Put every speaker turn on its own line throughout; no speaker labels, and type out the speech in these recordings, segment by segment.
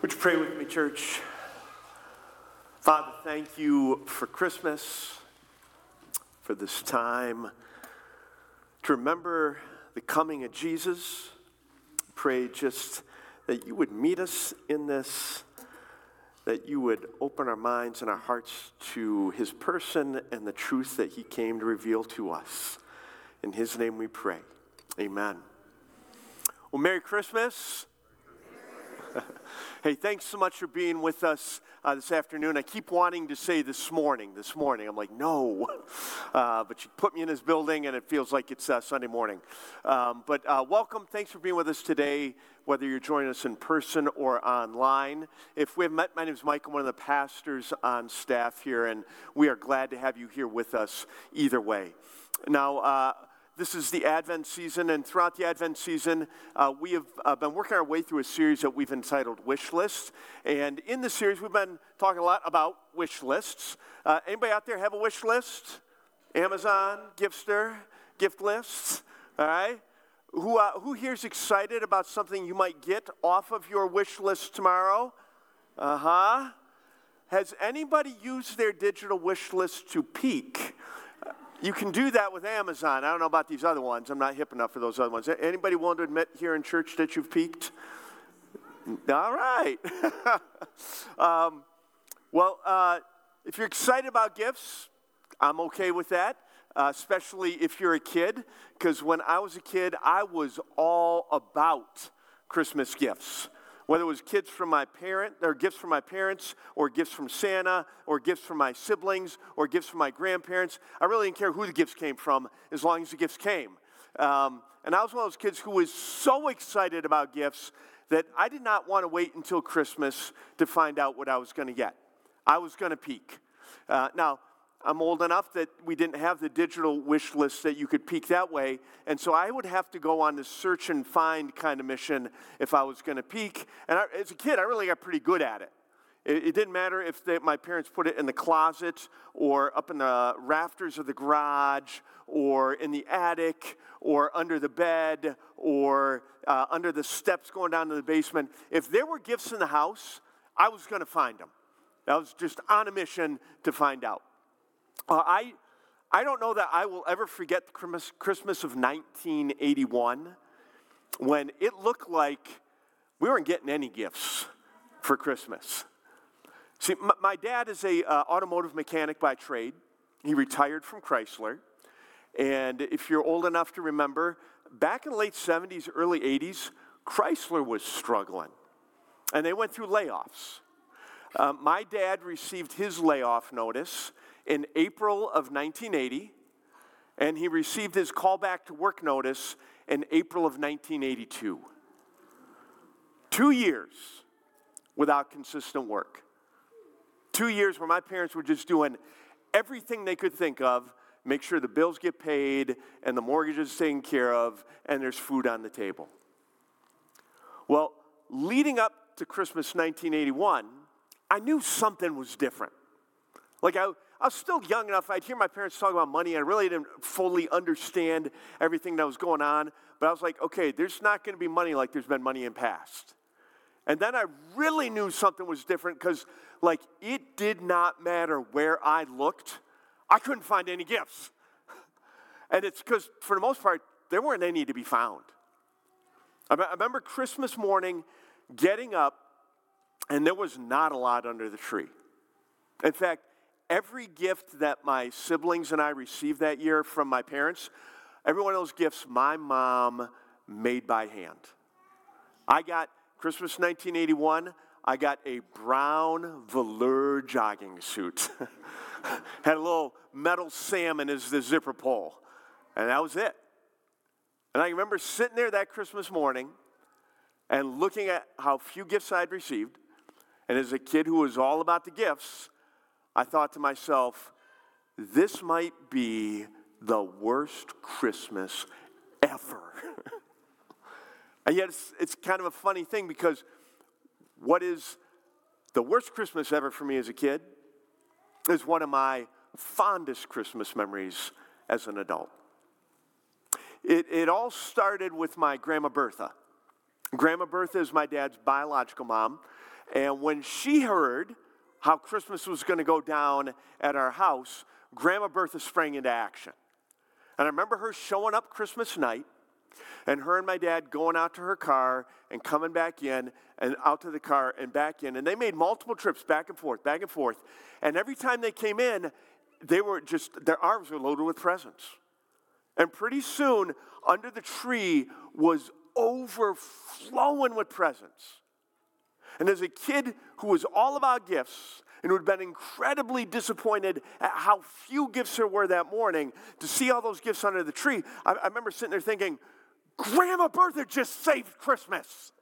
Would you pray with me, church? Father, thank you for Christmas, for this time to remember the coming of Jesus. Pray just that you would meet us in this, that you would open our minds and our hearts to his person and the truth that he came to reveal to us. In his name we pray. Amen. Well, Merry Christmas. Hey, thanks so much for being with us this afternoon. I keep wanting to say this morning. I'm like, no. But you put me in this building, and it feels like it's Sunday morning. But welcome. Thanks for being with us today, whether you're joining us in person or online. If we have met, my name is Mike. I'm one of the pastors on staff here, and we are glad to have you here with us either way. Now, this is the Advent season, and throughout the Advent season, we have been working our way through a series that we've entitled Wish List. And in this series, we've been talking a lot about wish lists. Anybody out there have a wish list? Amazon, Gifster, gift lists, all right? Who here's excited about something you might get off of your wish list tomorrow? Has anybody used their digital wish list to peek? You can do that with Amazon. I don't know about these other ones. I'm not hip enough for those other ones. Anybody willing to admit here in church that you've peeked? All right. If you're excited about gifts, I'm okay with that, especially if you're a kid, because when I was a kid, I was all about Christmas gifts. Whether it was gifts from my parents, or gifts from Santa, or gifts from my siblings, or gifts from my grandparents. I really didn't care who the gifts came from, as long as the gifts came. And I was one of those kids who was so excited about gifts that I did not want to wait until Christmas to find out what I was going to get. I was going to peek. Now, I'm old enough that we didn't have the digital wish list that you could peek that way, and so I would have to go on this search and find kind of mission if I was going to peek. And as a kid, I really got pretty good at it. It didn't matter if my parents put it in the closet or up in the rafters of the garage or in the attic or under the bed or under the steps going down to the basement. If there were gifts in the house, I was going to find them. I was just on a mission to find out. I don't know that I will ever forget the Christmas of 1981 when it looked like we weren't getting any gifts for Christmas. See, my dad is a automotive mechanic by trade. He retired from Chrysler. And if you're old enough to remember, back in the late 70s, early 80s, Chrysler was struggling. And they went through layoffs. My dad received his layoff notice in April of 1980, and he received his callback to work notice in April of 1982. 2 years without consistent work. 2 years where my parents were just doing everything they could think of, make sure the bills get paid and the mortgage is taken care of and there's food on the table. Well, leading up to Christmas 1981, I knew something was different. Like I was still young enough, I'd hear my parents talk about money, and I really didn't fully understand everything that was going on, but I was like, okay, there's not going to be money like there's been money in past. And then I really knew something was different because, it did not matter where I looked, I couldn't find any gifts. And it's because, for the most part, there weren't any to be found. I remember Christmas morning getting up, and there was not a lot under the tree. In fact, every gift that my siblings and I received that year from my parents, every one of those gifts my mom made by hand. I got Christmas 1981, I got a brown velour jogging suit. Had a little metal salmon as the zipper pull, and that was it. And I remember sitting there that Christmas morning and looking at how few gifts I'd received, and as a kid who was all about the gifts, I thought to myself, this might be the worst Christmas ever. And yet it's kind of a funny thing because what is the worst Christmas ever for me as a kid is one of my fondest Christmas memories as an adult. It all started with my Grandma Bertha. Grandma Bertha is my dad's biological mom, And when she heard how Christmas was going to go down at our house, Grandma Bertha sprang into action. And I remember her showing up Christmas night, and her and my dad going out to her car and coming back in and out to the car and back in. And they made multiple trips back and forth, back and forth. And every time they came in, their arms were loaded with presents. And pretty soon, under the tree was overflowing with presents. And as a kid who was all about gifts and who had been incredibly disappointed at how few gifts there were that morning, to see all those gifts under the tree, I remember sitting there thinking, Grandma Bertha just saved Christmas.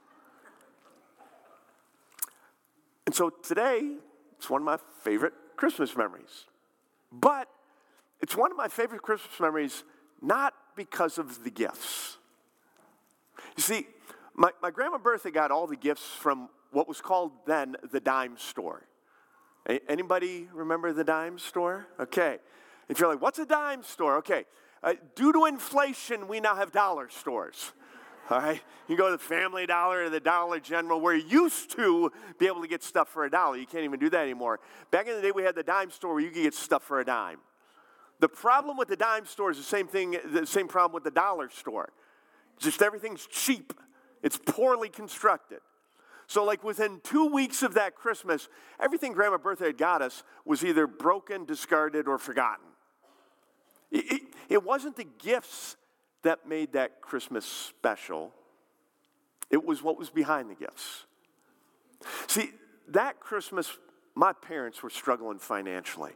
And so today, it's one of my favorite Christmas memories. But it's one of my favorite Christmas memories not because of the gifts. You see, my Grandma Bertha got all the gifts from what was called then the dime store. Anybody remember the dime store? Okay. If you're like, what's a dime store? Okay. Due to inflation, we now have dollar stores. All right? You go to the Family Dollar or the Dollar General, where you used to be able to get stuff for $1. You can't even do that anymore. Back in the day, we had the dime store where you could get stuff for $0.10. The problem with the dime store is the same problem with the dollar store. Just everything's cheap. It's poorly constructed. So like within 2 weeks of that Christmas, everything Grandma Bertha had got us was either broken, discarded, or forgotten. It wasn't the gifts that made that Christmas special. It was what was behind the gifts. See, that Christmas, my parents were struggling financially.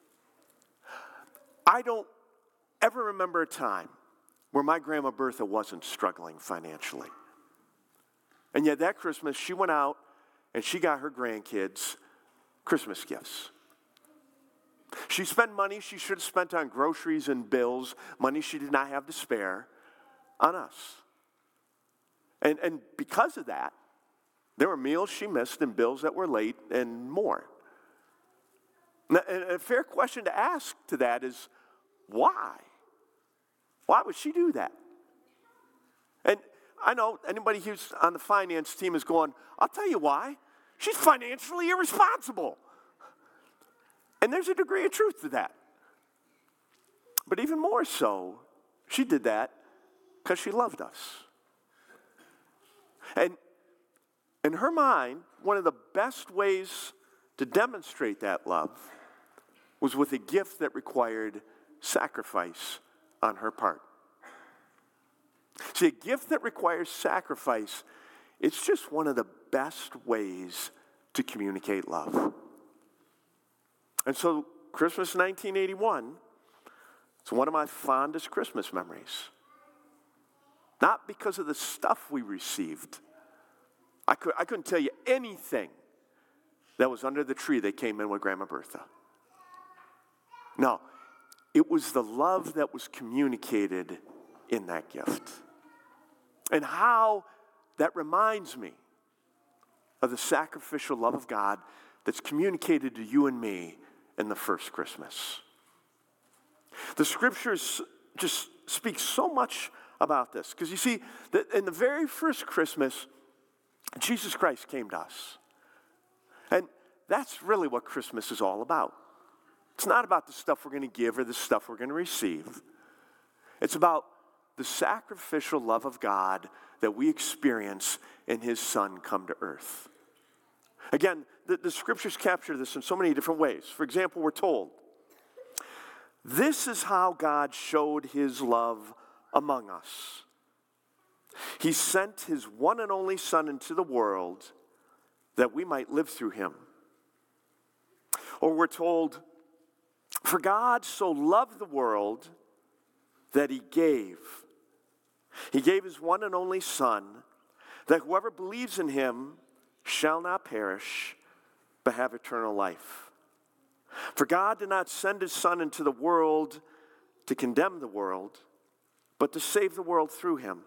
I don't ever remember a time where my Grandma Bertha wasn't struggling financially. And yet that Christmas, she went out and she got her grandkids Christmas gifts. She spent money she should have spent on groceries and bills, money she did not have to spare, on us. And because of that, there were meals she missed and bills that were late and more. And a fair question to ask to that is, why? Why would she do that? And I know anybody who's on the finance team is going, I'll tell you why. She's financially irresponsible. And there's a degree of truth to that. But even more so, she did that because she loved us. And in her mind, one of the best ways to demonstrate that love was with a gift that required sacrifice on her part. See, a gift that requires sacrifice, it's just one of the best ways to communicate love. And so Christmas 1981, it's one of my fondest Christmas memories. Not because of the stuff we received. I couldn't tell you anything that was under the tree that came in with Grandma Bertha. No, it was the love that was communicated in that gift. And how that reminds me of the sacrificial love of God that's communicated to you and me in the first Christmas. The scriptures just speak so much about this. Because you see, that in the very first Christmas, Jesus Christ came to us. And that's really what Christmas is all about. It's not about the stuff we're going to give or the stuff we're going to receive. It's about the sacrificial love of God that we experience in his Son come to earth. Again, the scriptures capture this in so many different ways. For example, we're told, this is how God showed his love among us. He sent his one and only Son into the world that we might live through him. Or we're told, for God so loved the world that he gave. He gave his one and only Son, that whoever believes in him shall not perish, but have eternal life. For God did not send his Son into the world to condemn the world, but to save the world through him.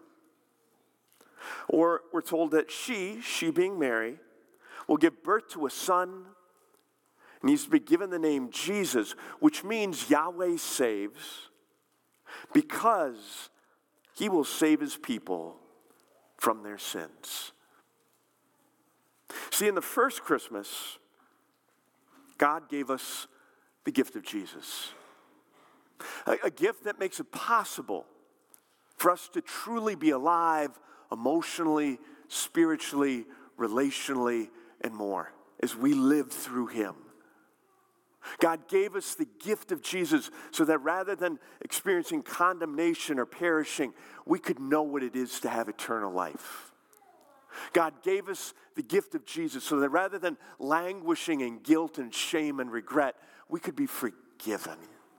Or we're told that she being Mary, will give birth to a son, and he's to be given the name Jesus, which means Yahweh saves, because he will save his people from their sins. See, in the first Christmas, God gave us the gift of Jesus. A gift that makes it possible for us to truly be alive emotionally, spiritually, relationally, and more as we live through him. God gave us the gift of Jesus so that rather than experiencing condemnation or perishing, we could know what it is to have eternal life. God gave us the gift of Jesus so that rather than languishing in guilt and shame and regret, we could be forgiven.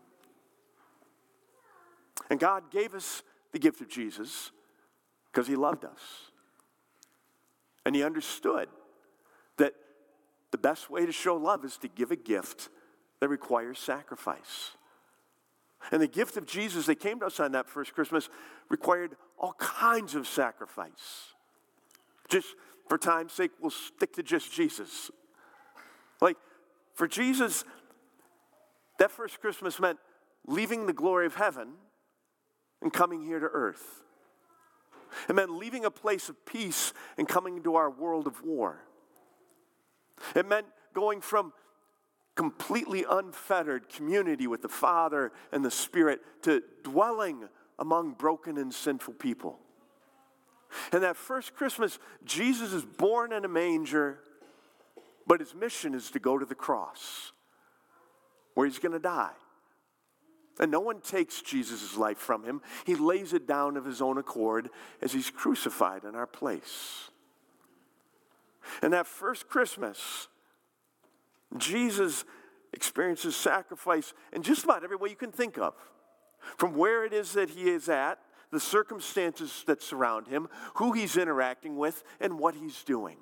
And God gave us the gift of Jesus because he loved us. And he understood that the best way to show love is to give a gift that requires sacrifice. And the gift of Jesus that came to us on that first Christmas required all kinds of sacrifice. Just for time's sake, we'll stick to just Jesus. Like, for Jesus, that first Christmas meant leaving the glory of heaven and coming here to earth. It meant leaving a place of peace and coming into our world of war. It meant going from completely unfettered community with the Father and the Spirit to dwelling among broken and sinful people. And that first Christmas, Jesus is born in a manger, but his mission is to go to the cross, where he's going to die. And no one takes Jesus' life from him. He lays it down of his own accord as he's crucified in our place. And that first Christmas, Jesus experiences sacrifice in just about every way you can think of. From where it is that he is at, the circumstances that surround him, who he's interacting with, and what he's doing.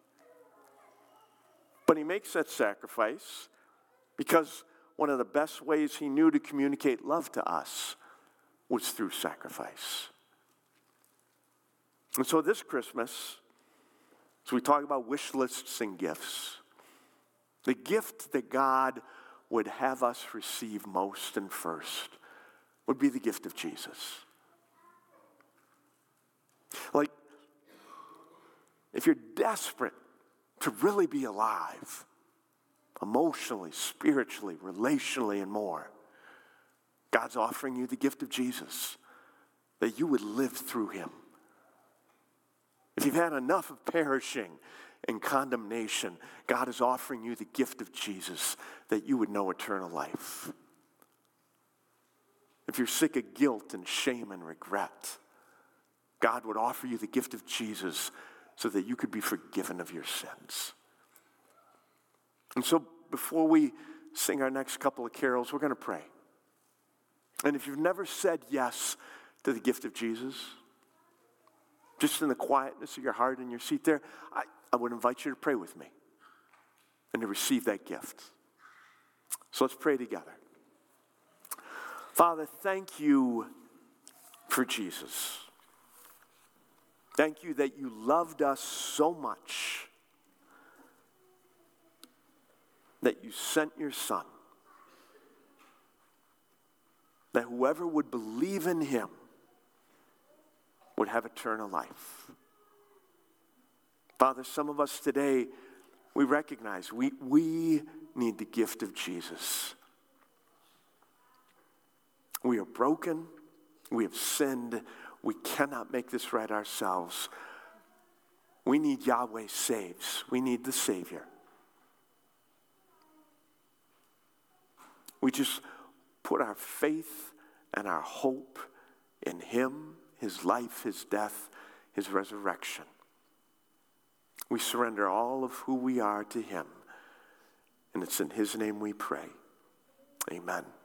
But he makes that sacrifice because one of the best ways he knew to communicate love to us was through sacrifice. And so this Christmas, as we talk about wish lists and gifts, the gift that God would have us receive most and first would be the gift of Jesus. Like, if you're desperate to really be alive, emotionally, spiritually, relationally, and more, God's offering you the gift of Jesus, that you would live through him. If you've had enough of perishing and condemnation, God is offering you the gift of Jesus, that you would know eternal life. If you're sick of guilt and shame and regret, God would offer you the gift of Jesus so that you could be forgiven of your sins. And so before we sing our next couple of carols, we're going to pray. And if you've never said yes to the gift of Jesus, just in the quietness of your heart in your seat there, I would invite you to pray with me and to receive that gift. So let's pray together. Father, thank you for Jesus. Thank you that you loved us so much that you sent your Son, that whoever would believe in him would have eternal life. Father, some of us today, we recognize we need the gift of Jesus. We are broken. We have sinned. We cannot make this right ourselves. We need Yahweh saves. We need the Savior. We just put our faith and our hope in him, his life, his death, his resurrection. We surrender all of who we are to him. And it's in his name we pray. Amen.